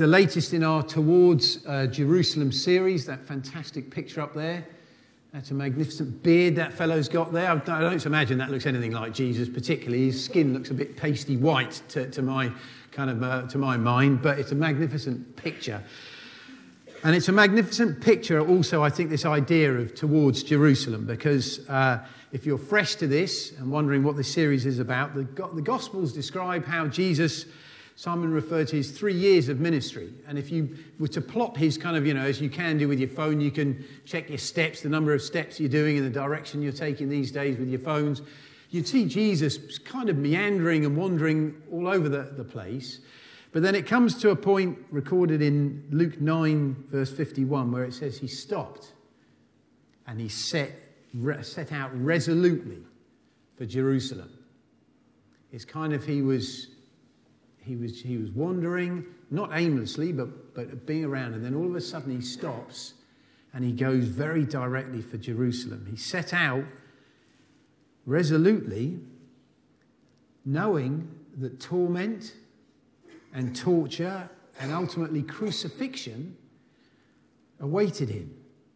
the latest in our Towards Jerusalem series, that fantastic picture up there. That's a magnificent beard that fellow's got there. I don't imagine that looks anything like Jesus, particularly. His skin looks a bit pasty white to my to my mind, but it's a magnificent picture. And it's a magnificent picture also, I think, this idea of Towards Jerusalem, because if you're fresh to this and wondering what this series is about, the Gospels describe how Jesus, Simon referred to his 3 years of ministry. And if you were to plot his kind of, as you can do with your phone, you can check your steps, the number of steps you're doing in the direction you're taking these days with your phones. You'd see Jesus kind of meandering and wandering all over the place. But then it comes to a point recorded in Luke 9, verse 51, where it says he stopped and he set out resolutely for Jerusalem. It's kind of he was wandering, not aimlessly, but being around. And then all of a sudden he stops and he goes very directly for Jerusalem. He set out resolutely, knowing that torment and torture and ultimately crucifixion awaited him.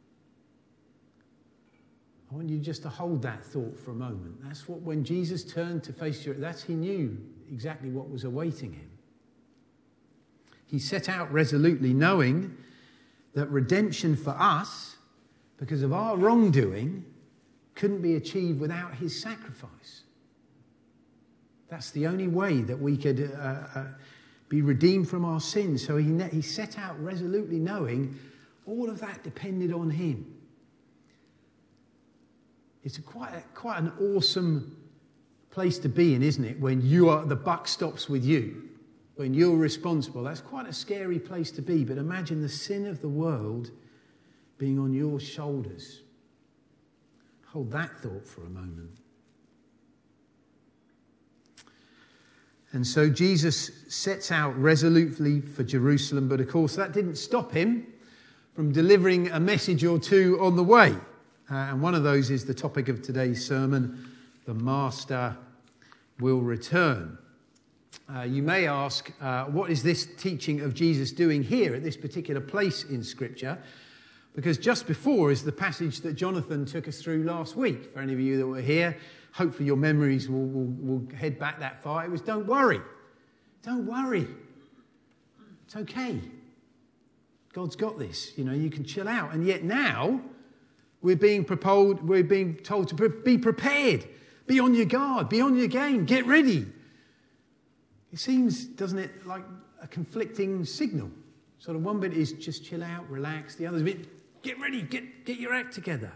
I want you just to hold that thought for a moment. That's what, when Jesus turned to face he knew exactly what was awaiting him. He set out resolutely, knowing that redemption for us, because of our wrongdoing, couldn't be achieved without his sacrifice. That's the only way that we could be redeemed from our sins. So he set out resolutely, knowing all of that depended on him. It's quite an awesome place to be in, isn't it? When the buck stops with you, when you're responsible. That's quite a scary place to be. But imagine the sin of the world being on your shoulders. Hold that thought for a moment. And so Jesus sets out resolutely for Jerusalem, but of course that didn't stop him from delivering a message or two on the way. And one of those is the topic of today's sermon, the Master will return. You may ask, what is this teaching of Jesus doing here at this particular place in Scripture? Because just before is the passage that Jonathan took us through last week. For any of you that were here, hopefully your memories will head back that far. It was, don't worry. Don't worry. It's okay. God's got this. You can chill out. And yet now we're being told to be prepared. Be on your guard. Be on your game. Get ready. It seems, doesn't it, like a conflicting signal. Sort of one bit is just chill out, relax. The other's bit, get ready, get your act together.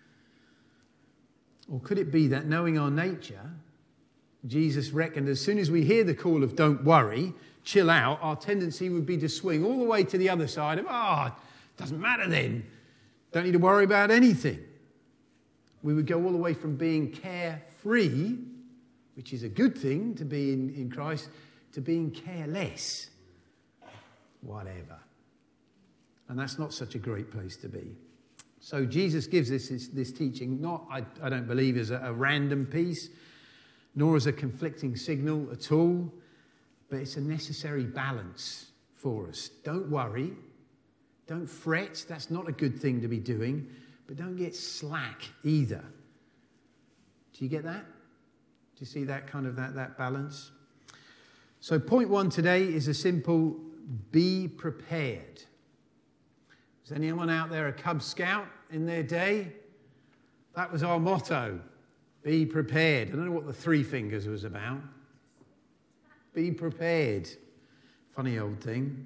Or could it be that, knowing our nature, Jesus reckoned as soon as we hear the call of don't worry, chill out, our tendency would be to swing all the way to the other side of, it doesn't matter then. Don't need to worry about anything. We would go all the way from being carefree, which is a good thing to be in Christ, to being careless. Whatever. And that's not such a great place to be. So Jesus gives this teaching, not, I don't believe, as a random piece, nor as a conflicting signal at all, but it's a necessary balance for us. Don't worry. Don't fret. That's not a good thing to be doing. But don't get slack either. Do you get that? Do you see that kind of that balance? So point one today is a simple, be prepared. Is anyone out there a Cub Scout in their day? That was our motto. Be prepared. I don't know what the three fingers was about. Be prepared. Funny old thing.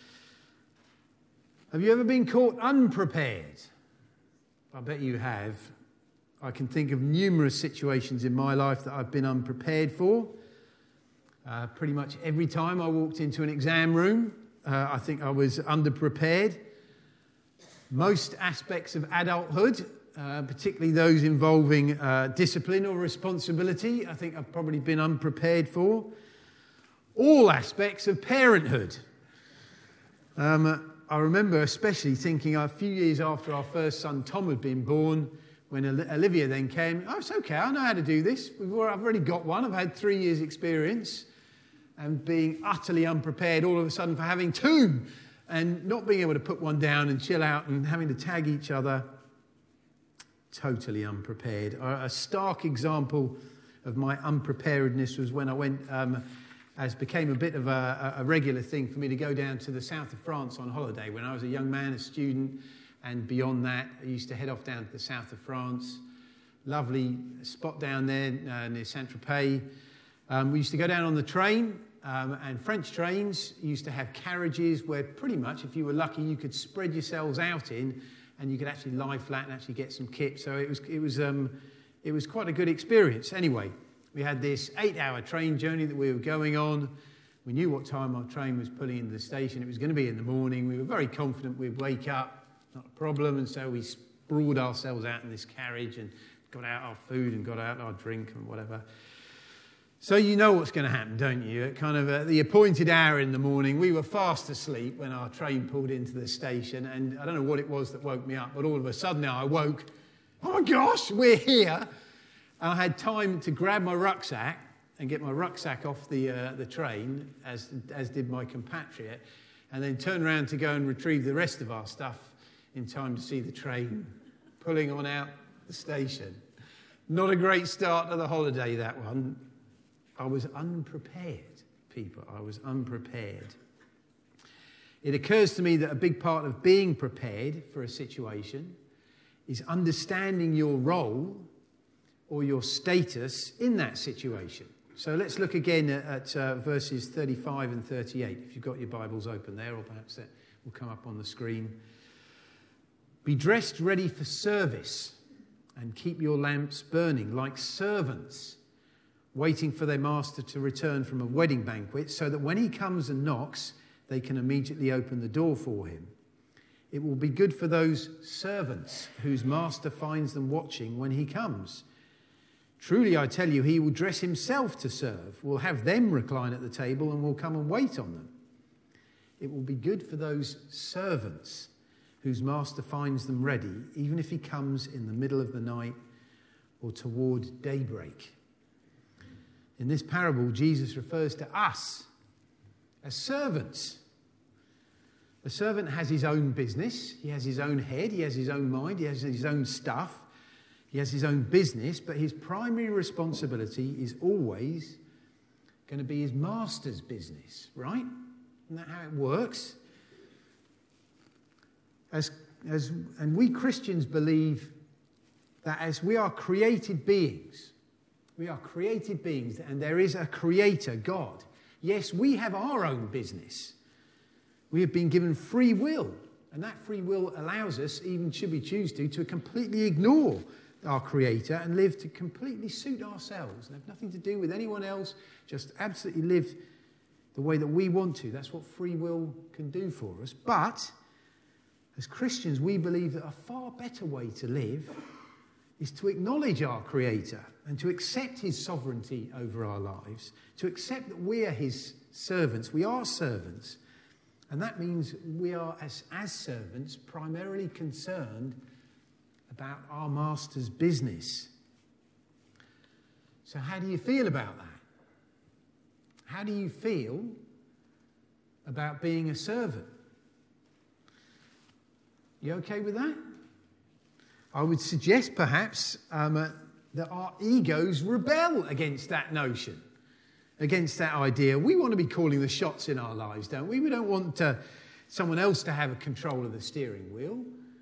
Have you ever been caught unprepared? I bet you have. I can think of numerous situations in my life that I've been unprepared for. Pretty much every time I walked into an exam room, I think I was underprepared. Most aspects of adulthood, particularly those involving discipline or responsibility, I think I've probably been unprepared for. All aspects of parenthood. I remember especially thinking a few years after our first son Tom had been born, when Olivia then came, it's okay, I know how to do this. I've already got one. I've had 3 years experience. and being utterly unprepared all of a sudden for having two, and not being able to put one down and chill out and having to tag each other. Totally unprepared. A stark example of my unpreparedness was when I went, as became a bit of a regular thing for me to go down to the south of France on holiday. When I was a young man, a student, and beyond that, I used to head off down to the south of France. Lovely spot down there near Saint-Tropez. We used to go down on the train, and French trains used to have carriages where pretty much, if you were lucky, you could spread yourselves out in, and you could actually lie flat and actually get some kip. So it was quite a good experience. Anyway, we had this 8-hour train journey that we were going on. We knew what time our train was pulling into the station. It was going to be in the morning. We were very confident we'd wake up, not a problem. And so we sprawled ourselves out in this carriage and got out our food and got out our drink and whatever. So you know what's going to happen, don't you? At kind of at the appointed hour in the morning, we were fast asleep when our train pulled into the station, and I don't know what it was that woke me up, but all of a sudden I woke, oh my gosh, we're here. I had time to grab my rucksack and get my rucksack off the train, as did my compatriot, and then turn around to go and retrieve the rest of our stuff in time to see the train pulling on out the station. Not a great start to the holiday, that one. I was unprepared, people. I was unprepared. It occurs to me that a big part of being prepared for a situation is understanding your role or your status in that situation. So let's look again at verses 35 and 38, if you've got your Bibles open there, or perhaps that will come up on the screen. Be dressed ready for service and keep your lamps burning like servants, waiting for their master to return from a wedding banquet, so that when he comes and knocks, they can immediately open the door for him. It will be good for those servants whose master finds them watching when he comes. Truly, I tell you, he will dress himself to serve, will have them recline at the table, and will come and wait on them. It will be good for those servants whose master finds them ready, even if he comes in the middle of the night or toward daybreak. In this parable, Jesus refers to us as servants. A servant has his own business. He has his own head. He has his own mind. He has his own stuff. He has his own business. But his primary responsibility is always going to be his master's business, right? Isn't that how it works? And we Christians believe that as we are created beings, and there is a creator, God. Yes, we have our own business. We have been given free will, and that free will allows us, even should we choose to completely ignore our creator and live to completely suit ourselves and have nothing to do with anyone else, just absolutely live the way that we want to. That's what free will can do for us. But as Christians, we believe that a far better way to live is to acknowledge our Creator and to accept his sovereignty over our lives, to accept that we are his servants. We are servants. And that means we are, as servants, primarily concerned about our master's business. So how do you feel about that? How do you feel about being a servant? You okay with that? I would suggest perhaps that our egos rebel against that notion, against that idea. We want to be calling the shots in our lives, don't we? We don't want someone else to have a control of the steering wheel.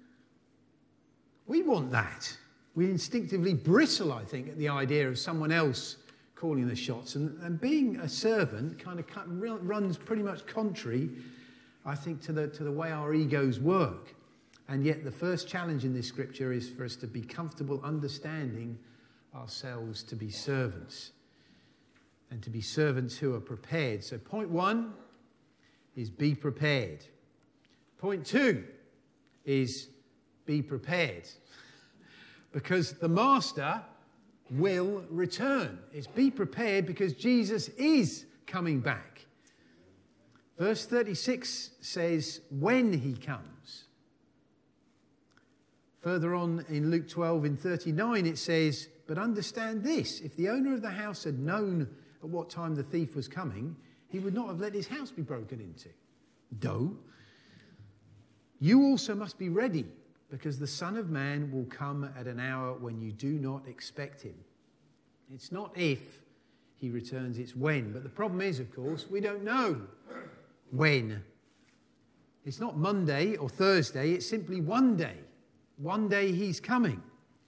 We want that. We instinctively bristle, I think, at the idea of someone else calling the shots. And being a servant kind of runs pretty much contrary, I think, to the way our egos work. And yet the first challenge in this scripture is for us to be comfortable understanding ourselves to be servants, and to be servants who are prepared. So point 1 is be prepared. Point 2 is be prepared, because the master will return. It's be prepared because Jesus is coming back. Verse 36 says, when he comes. Further on in Luke 12 in 39 it says, but understand this, if the owner of the house had known at what time the thief was coming, He would not have let his house be broken into. Though, you also must be ready, because the Son of Man will come at an hour when you do not expect him. It's not if he returns, it's when. But the problem is, of course, we don't know when. It's not Monday or Thursday, it's simply one day. One day he's coming.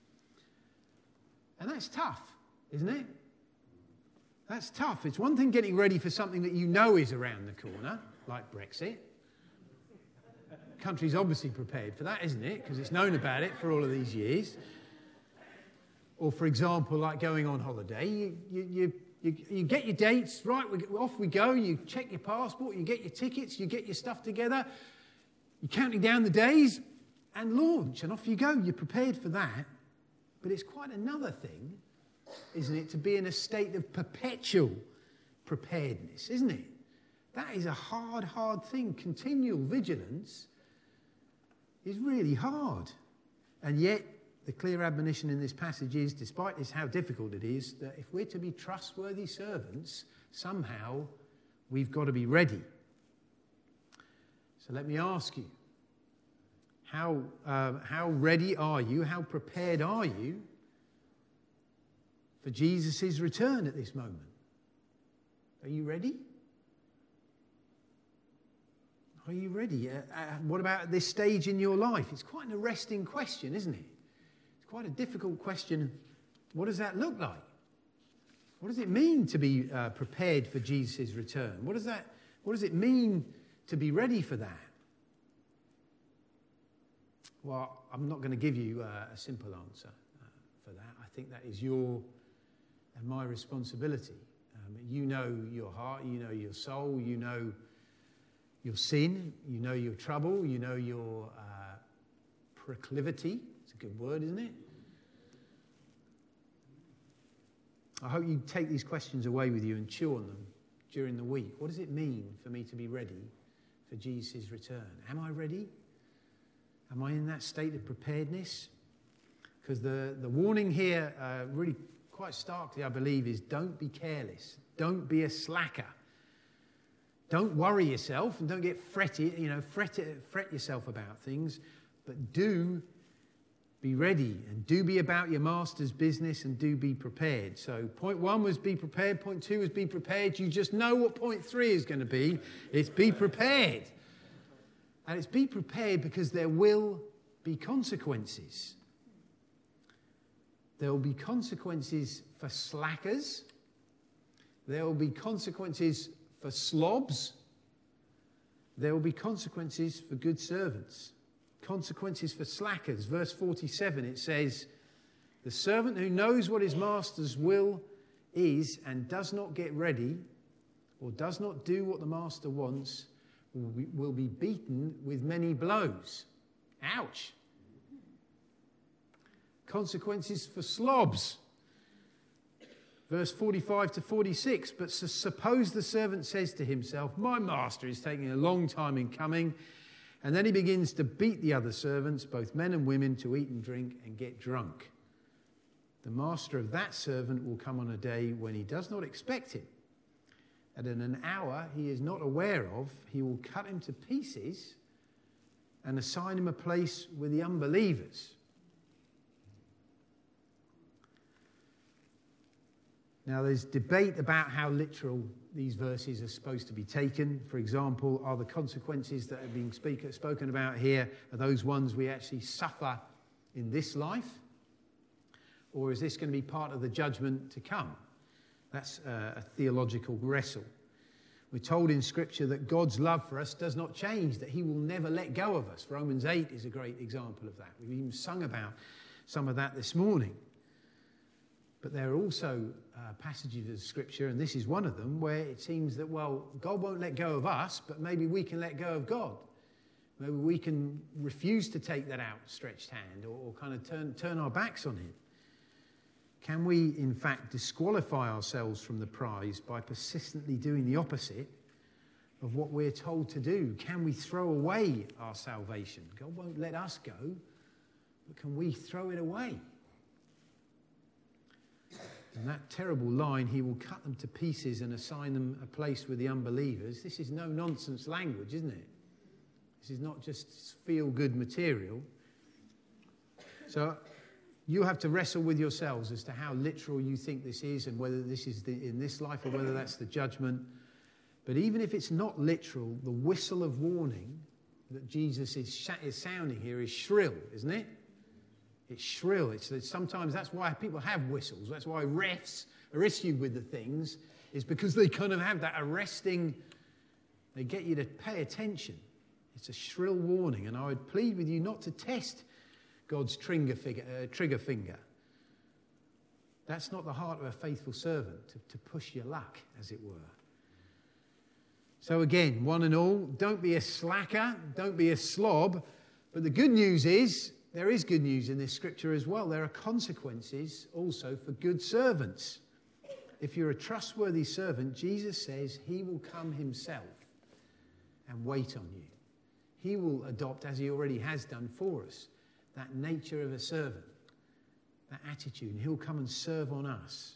And that's tough, isn't it? That's tough. It's one thing getting ready for something that you know is around the corner, like Brexit. The country's obviously prepared for that, isn't it? Because it's known about it for all of these years. Or, for example, like going on holiday, you get your dates, right, off we go, you check your passport, you get your tickets, you get your stuff together, you're counting down the days, and launch, and off you go. You're prepared for that. But it's quite another thing, isn't it, to be in a state of perpetual preparedness, isn't it? That is a hard, hard thing. Continual vigilance is really hard. And yet, the clear admonition in this passage is, despite this, how difficult it is, that if we're to be trustworthy servants, somehow we've got to be ready. So let me ask you, how ready are you? How prepared are you for Jesus' return at this moment? Are you ready? Are you ready? What about at this stage in your life? It's quite an arresting question, isn't it? It's quite a difficult question. What does that look like? What does it mean to be prepared for Jesus' return? What does it mean to be ready for that? Well, I'm not going to give you a simple answer for that. I think that is your and my responsibility. You know your heart, you know your soul, you know your sin, you know your trouble, you know your proclivity. It's a good word, isn't it? I hope you take these questions away with you and chew on them during the week. What does it mean for me to be ready for Jesus' return? Am I ready? Am I in that state of preparedness? Because the warning here, really quite starkly, I believe, is don't be careless. Don't be a slacker. Don't worry yourself and don't get fret yourself about things, but do be ready and do be about your master's business and do be prepared. So point 1 was be prepared. Point 2 was be prepared. You just know what point 3 is going to be. It's be prepared. And it's be prepared because there will be consequences. There will be consequences for slackers. There will be consequences for slobs. There will be consequences for good servants. Consequences for slackers. Verse 47, it says, the servant who knows what his master's will is and does not get ready or does not do what the master wants will be beaten with many blows. Ouch. Consequences for slobs. Verse 45 to 46, but suppose the servant says to himself, my master is taking a long time in coming, and then he begins to beat the other servants, both men and women, to eat and drink and get drunk. The master of that servant will come on a day when he does not expect him, and in an hour he is not aware of, he will cut him to pieces and assign him a place with the unbelievers. Now, there's debate about how literal these verses are supposed to be taken. For example, are the consequences that are being spoken about here, are those ones we actually suffer in this life? Or is this going to be part of the judgment to come? That's a theological wrestle. We're told in Scripture that God's love for us does not change, that he will never let go of us. Romans 8 is a great example of that. We've even sung about some of that this morning. But there are also passages of Scripture, and this is one of them, where it seems that, well, God won't let go of us, but maybe we can let go of God. Maybe we can refuse to take that outstretched hand or kind of turn our backs on him. Can we, in fact, disqualify ourselves from the prize by persistently doing the opposite of what we're told to do? Can we throw away our salvation? God won't let us go, but can we throw it away? And that terrible line, he will cut them to pieces and assign them a place with the unbelievers. This is no nonsense language, isn't it? This is not just feel-good material. So you have to wrestle with yourselves as to how literal you think this is and whether this is in this life or whether that's the judgment. But even if it's not literal, the whistle of warning that Jesus is sounding here is shrill, isn't it? It's shrill. It's sometimes that's why people have whistles. That's why refs are issued with the things, is because they kind of have that arresting, they get you to pay attention. It's a shrill warning, and I would plead with you not to test God's trigger finger. That's not the heart of a faithful servant, to push your luck, as it were. So again, one and all, don't be a slacker, don't be a slob. But the good news is, there is good news in this scripture as well. There are consequences also for good servants. If you're a trustworthy servant, Jesus says he will come himself and wait on you. He will adopt, as he already has done for us, that nature of a servant, that attitude. And he'll come and serve on us.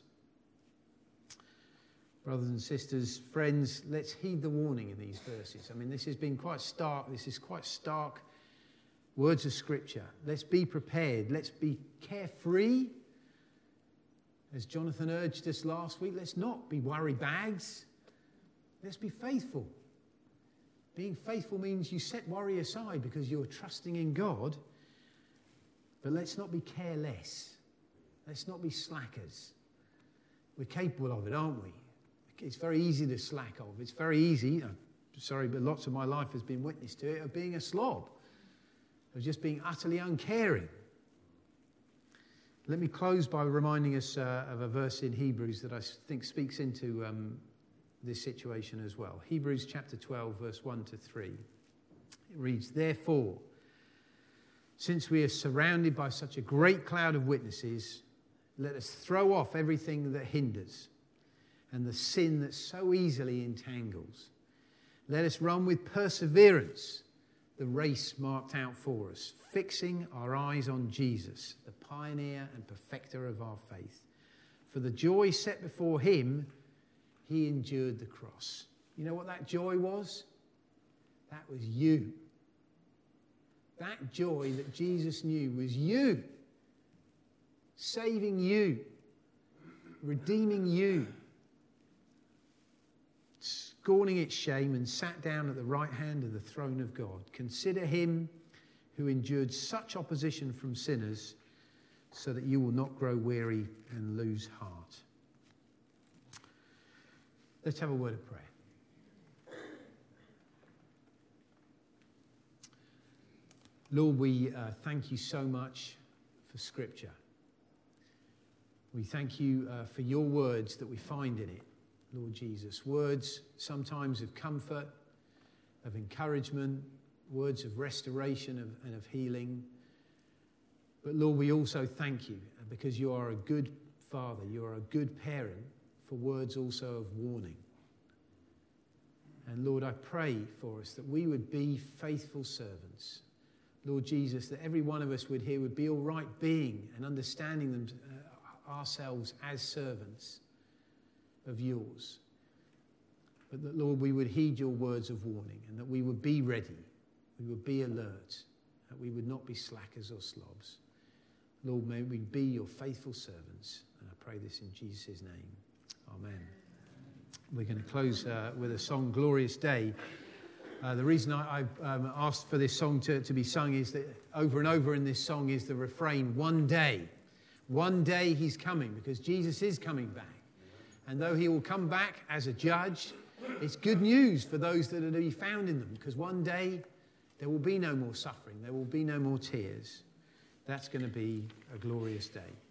Brothers and sisters, friends, let's heed the warning in these verses. I mean, this has been quite stark. This is quite stark words of Scripture. Let's be prepared. Let's be carefree. As Jonathan urged us last week, let's not be worry bags. Let's be faithful. Being faithful means you set worry aside because you're trusting in God. But let's not be careless. Let's not be slackers. We're capable of it, aren't we? It's very easy to slack off. It's very easy, but lots of my life has been witness to it, of being a slob. Of just being utterly uncaring. Let me close by reminding us of a verse in Hebrews that I think speaks into this situation as well. Hebrews chapter 12, verse 1 to 3. It reads, "Therefore, since we are surrounded by such a great cloud of witnesses, let us throw off everything that hinders and the sin that so easily entangles. Let us run with perseverance the race marked out for us, fixing our eyes on Jesus, the pioneer and perfecter of our faith. For the joy set before him, he endured the cross." You know what that joy was? That was you. That joy that Jesus knew was you. Saving you. Redeeming you. Scorning its shame, and sat down at the right hand of the throne of God. Consider him who endured such opposition from sinners, so that you will not grow weary and lose heart. Let's have a word of prayer. Lord, we thank you so much for Scripture. We thank you for your words that we find in it. Lord Jesus, words sometimes of comfort, of encouragement, words of restoration and of healing. But Lord, we also thank you because you are a good father, you are a good parent, for words also of warning. And Lord, I pray for us that we would be faithful servants. Lord Jesus, that every one of us would be all right being and understanding them ourselves as servants of yours. But that, Lord, we would heed your words of warning and that we would be ready, we would be alert, that we would not be slackers or slobs. Lord, may we be your faithful servants. And I pray this in Jesus' name. Amen. We're going to close with a song, Glorious Day. The reason I asked for this song to be sung is that over and over in this song is the refrain, one day he's coming, because Jesus is coming back. And though he will come back as a judge, it's good news for those that are to be found in them, because one day there will be no more suffering, there will be no more tears. That's going to be a glorious day.